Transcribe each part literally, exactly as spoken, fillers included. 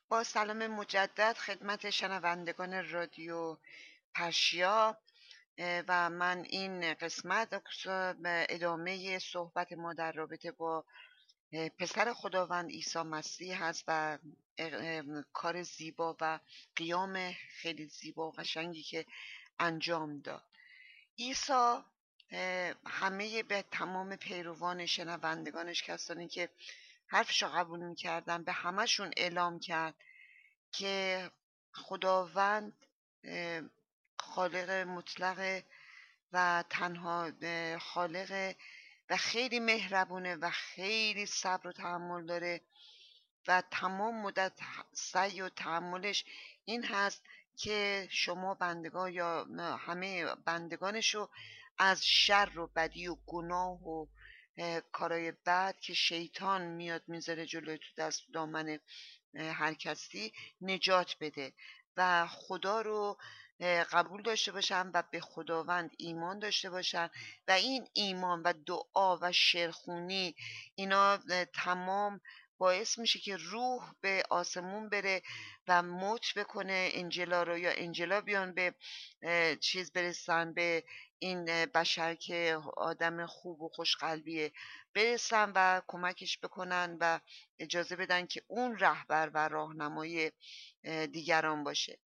با سلام مجدد خدمت شنوندگان رادیو پرشیا و من این قسمت به ادامه صحبت ما در رابطه با پسر خداوند عیسی مسیح هست و کار زیبا و قیام خیلی زیبا و قشنگی که انجام داد. عیسی همه به تمام پیروان شنوندگانش، کسانی که حرفشو قبول میکردن، به همشون اعلام کرد که خداوند خالق مطلق و تنها خالق و خیلی مهربونه و خیلی صبر و تحمل داره و تمام مدت سعی و تحملش این هست که شما بندگان یا همه بندگانشو از شر و بدی و گناه و کارای بد که شیطان میاد میذاره جلوی تو دست و دامن هر کسی نجات بده و خدا رو قبول داشته باشن و به خداوند ایمان داشته باشن و این ایمان و دعا و شعرخوانی اینا تمام باعث میشه که روح به آسمون بره و موت بکنه انجلا رو، یا انجلا بیان به چیز برسن، به این بشر که آدم خوب و خوشقلبیه برسن و کمکش بکنن و اجازه بدن که اون رهبر و راهنمای دیگران باشه.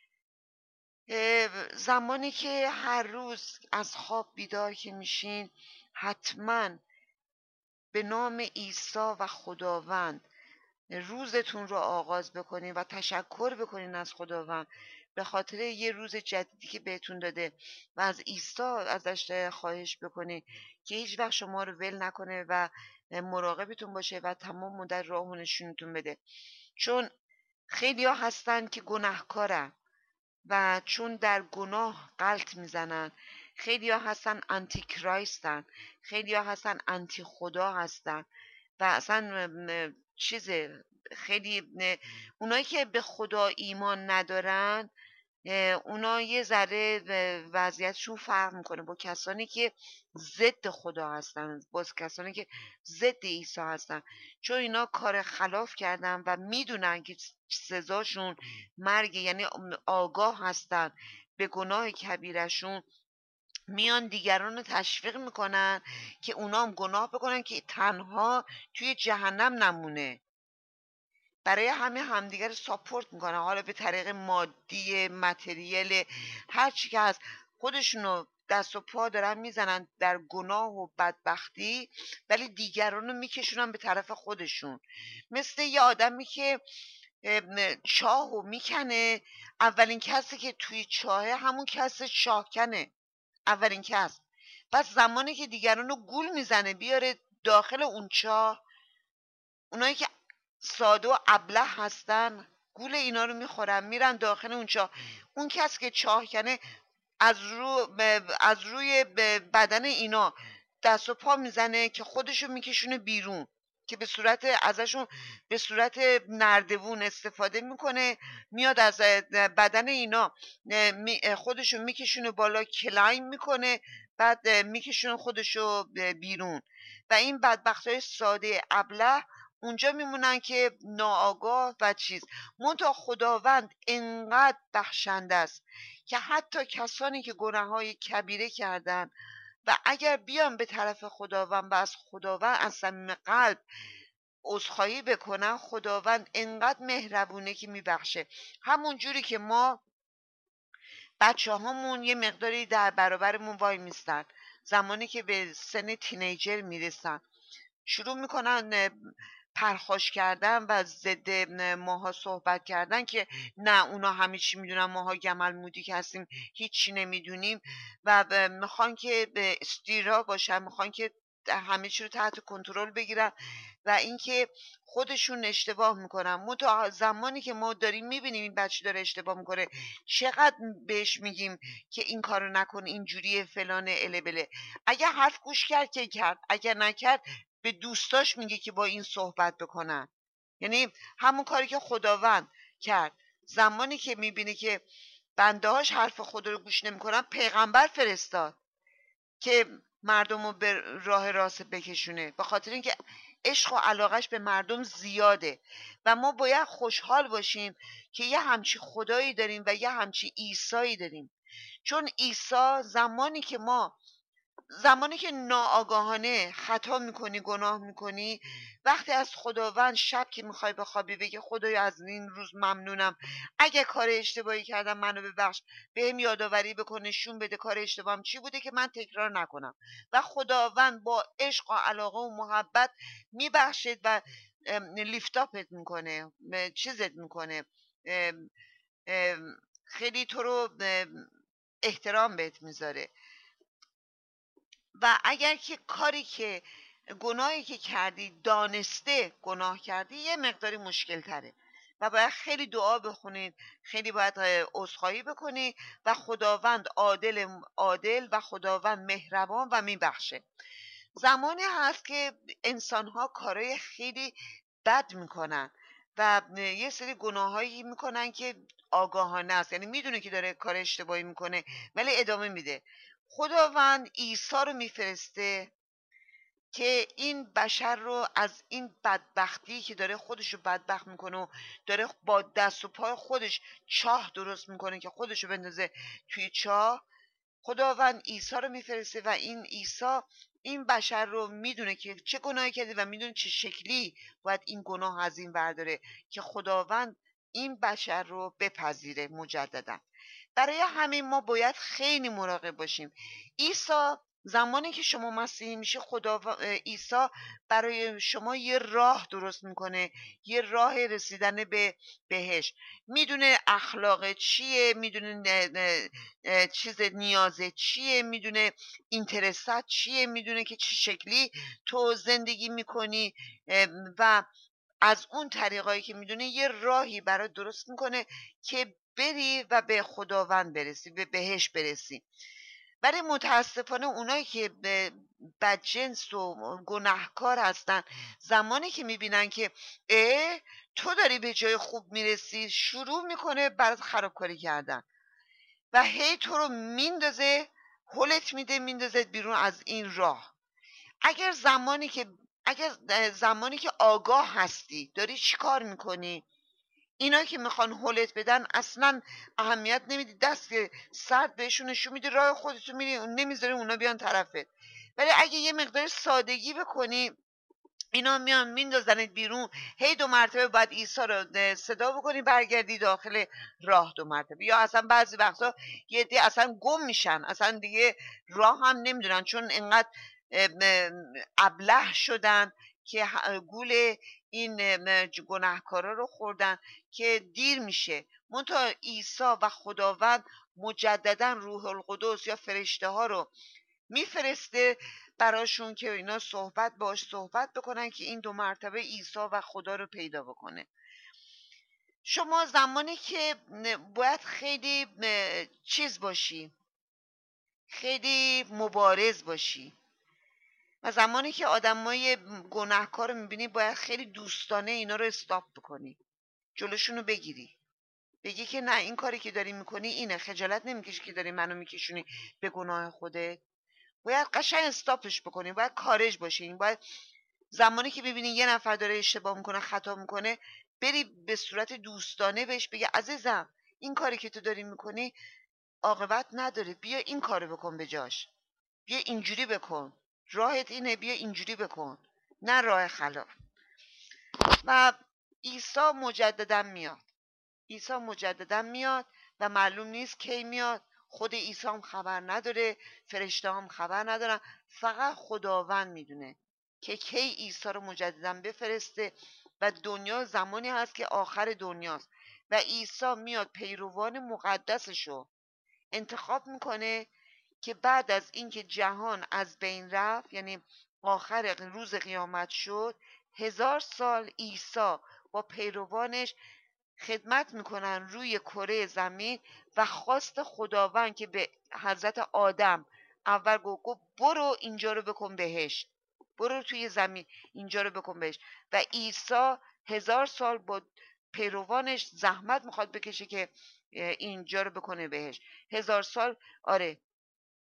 زمانی که هر روز از خواب بیدار که میشین، حتما به نام عیسی و خداوند روزتون رو آغاز بکنین و تشکر بکنین از خداوند به خاطر یه روز جدیدی که بهتون داده و از عیسی ازش خواهش بکنین که هیچ وقت شما رو ول نکنه و مراقبتون باشه و تمام مدت راه و نشونتون بده. چون خیلی ها هستن که گناهکارن و چون در گناه غلط میزنن، خیلی ها هستن انتی کرایستن، خیلی ها هستن انتی خدا هستن و اصلا چیز خیلی اونایی که به خدا ایمان ندارن، اونا یه ذره وضعیتشون فرق میکنه با کسانی که ضد خدا هستن، با کسانی که ضد عیسی هستن، چون اینا کار خلاف کردن و میدونن که سزاشون مرگ، یعنی آگاه هستن به گناه کبیرشون، میان دیگران رو تشویق میکنن که اونا هم گناه بکنن که تنها توی جهنم نمونه. برای همه همدیگر رو ساپورت میکنن، حالا به طریق مادی، متریال، هر چی که هست، خودشونو دست و پا دارن میزنن در گناه و بدبختی، ولی دیگران رو میکشونن به طرف خودشون. مثل یه آدمی که چاهو میکنه، اولین کسی که توی چاهه همون کس شاهکنه، اولین کس. پس زمانی که دیگران رو گول میزنه بیاره داخل اون چاه، اونایی که ساده و ابله هستن گول اینا رو میخورن، میرن داخل اون چاه. اون کس که چاه کنه از رو از روی بدن اینا دست و پا میزنه که خودشو میکشونه بیرون، که به صورت ازشون به صورت نردبون استفاده میکنه، میاد از بدن اینا خودشو میکشونه بالا، کلایم میکنه، بعد میکشونه خودشو بیرون. و این بدبختای ساده ابله اونجا میمونن که ناآگاه و چیز. منتها خداوند انقدر بخشنده است که حتی کسانی که گناههای کبیره کردن و اگر بیان به طرف خداوند و از خداوند از صمیم قلب عذرخواهی بکنن، خداوند انقدر مهربونه که میبخشه. همون جوری که ما بچه هامون یه مقداری در برابرمون وای میستن، زمانی که به سن تینیجر میرسن شروع میکنن پرخاش کردن و ضد ماها صحبت کردن که نه اونا همه چی میدونن، ماها گمل مودی که هستیم هیچی نمیدونیم، و میخوان که به استیرا باشن، میخوان که همه چی رو تحت کنترل بگیرن و اینکه خودشون اشتباه میکنن. منتها زمانی که ما داریم میبینیم این بچه داره اشتباه میکنه، چقدر بهش میگیم که این کارو نکن، اینجوریه فلانه البله. اگر حرف گوش کرد که کرد، اگر نکرد به دوستاش میگه که با این صحبت بکنن. یعنی همون کاری که خداوند کرد، زمانی که میبینه که بندهاش حرف خدا رو گوش نمیکنن، پیغمبر فرستاد که مردم رو به راه راست بکشونه، به خاطر اینکه عشق و علاقش به مردم زیاده و ما باید خوشحال باشیم که یه همچی خدایی داریم و یه همچی عیسایی داریم. چون عیسی زمانی که ما زمانی که ناآگاهانه خطا میکنی، گناه میکنی، وقتی از خداوند شب که میخوای بخوابی بگی خدایا از این روز ممنونم، اگه کار اشتباهی کردم منو ببخش، بهم یادآوری بکن، نشون بده کار اشتباهم چی بوده که من تکرار نکنم. و خداوند با عشق و علاقه و محبت میبخشید و لیفتاپت میکنه، چیزت میکنه، خیلی تو رو احترام بهت میذاره. و اگر که کاری که گناهی که کردی دانسته گناه کردی یه مقداری مشکل تره و باید خیلی دعا بخونید، خیلی باید عذرخواهی بکنی و خداوند عادل عادل و خداوند مهربان و میبخشه. زمانی هست که انسان ها کارهای خیلی بد میکنن و یه سری گناهایی میکنن که آگاهانه است، یعنی میدونه که داره کار اشتباهی میکنه ولی ادامه میده. خداوند عیسی رو میفرسته که این بشر رو از این بدبختی که داره خودش رو بدبخت میکنه و داره با دست و پای خودش چاه درست میکنه که خودش رو بندازه توی چاه، خداوند عیسی رو میفرسته و این عیسی این بشر رو میدونه که چه گناهی کرده و میدونه چه شکلی باید این گناه از این برداره که خداوند این بشر رو بپذیره مجددا. برای همین ما باید خیلی مراقب باشیم. عیسی زمانی که شما مسیحی میشه، خدا عیسی برای شما یه راه درست میکنه، یه راه رسیدن به بهشت. میدونه اخلاق چیه، میدونه چیز نیازه چیه، میدونه اینترست چیه، میدونه که چه شکلی تو زندگی میکنی و از اون طریقایی که میدونه یه راهی برای درست میکنه که بری و به خداوند برسی، به بهشت برسی. ولی متاسفانه اونایی که بدجنس و گناهکار هستن، زمانی که میبینن که اه تو داری به جای خوب میرسی، شروع میکنه برات خرابکاری کردن و هی تو رو میندازه، هلت میده، میندازه بیرون از این راه. اگر زمانی که اگر زمانی که آگاه هستی داری چی کار میکنی، اینا که میخوان هولت بدن اصلا اهمیت نمیدی، دست سرد بهشون نشون میدی، راه خودتو میری، نمیذاری اونا بیان طرفت. ولی اگه یه مقدار سادگی بکنی، اینا میان میندازنت بیرون، هی دو مرتبه باید عیسی رو صدا بکنی برگردی داخل راه دو مرتبه. یا اصلا بعضی وقتا یه عده اصلا گم میشن، اصلا دیگه راه هم نمیدونن چون اینقدر ابله شدن که گول این گناهکارا رو خوردن که دیر میشه. منتها عیسی و خداوند مجددا روح القدس یا فرشته ها رو میفرسته براشون که اینا صحبت باش صحبت بکنن که این دو مرتبه عیسی و خدا رو پیدا بکنه. شما زمانی که باید خیلی چیز باشی، خیلی مبارز باشی و زمانی که آدمای گناهکار رو میبینی باید خیلی دوستانه اینا رو استاپ بکنی، جلوشون رو بگیری، بگی که نه این کاری که داری میکنی اینه، خجالت نمیکشی که داری منو میکشونی به گناه خودت. باید قشنگ استاپش بکنی، باید کارج باشی. باید زمانی که ببینی یه نفر داره اشتباه میکنه، خطا میکنه، بری به صورت دوستانه بهش بگی عزیزم این کاری که تو داری میکنی عاقبت نداره، بیا این کارو بکن به جاش، بیا اینجوری بکن، راهت اینه، بیا اینجوری بکن، نه راه خلاف. و عیسی مجددا میاد، عیسی مجددا میاد و معلوم نیست کی میاد. خود عیسی هم خبر نداره، فرشته هم خبر ندارن، فقط خداوند میدونه که کی عیسی رو مجددا بفرسته. و دنیا زمانی هست که آخر دنیاست و عیسی میاد پیروان مقدسشو انتخاب میکنه که بعد از اینکه جهان از بین رفت، یعنی آخر روز قیامت شد، هزار سال عیسی با پیروانش خدمت میکنن روی کره زمین و خواست خداوند که به حضرت آدم اول گفت برو اینجا رو بکن بهشت، برو توی زمین اینجا رو بکن بهشت. و عیسی هزار سال با پیروانش زحمت میخواد بکشه که اینجا رو بکنه بهشت. هزار سال، آره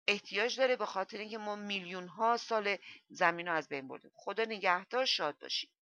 احتیاج داره، به خاطر اینکه ما میلیون ها سال زمین رو از بین بردیم. خدا نگهدار، شاد باشید.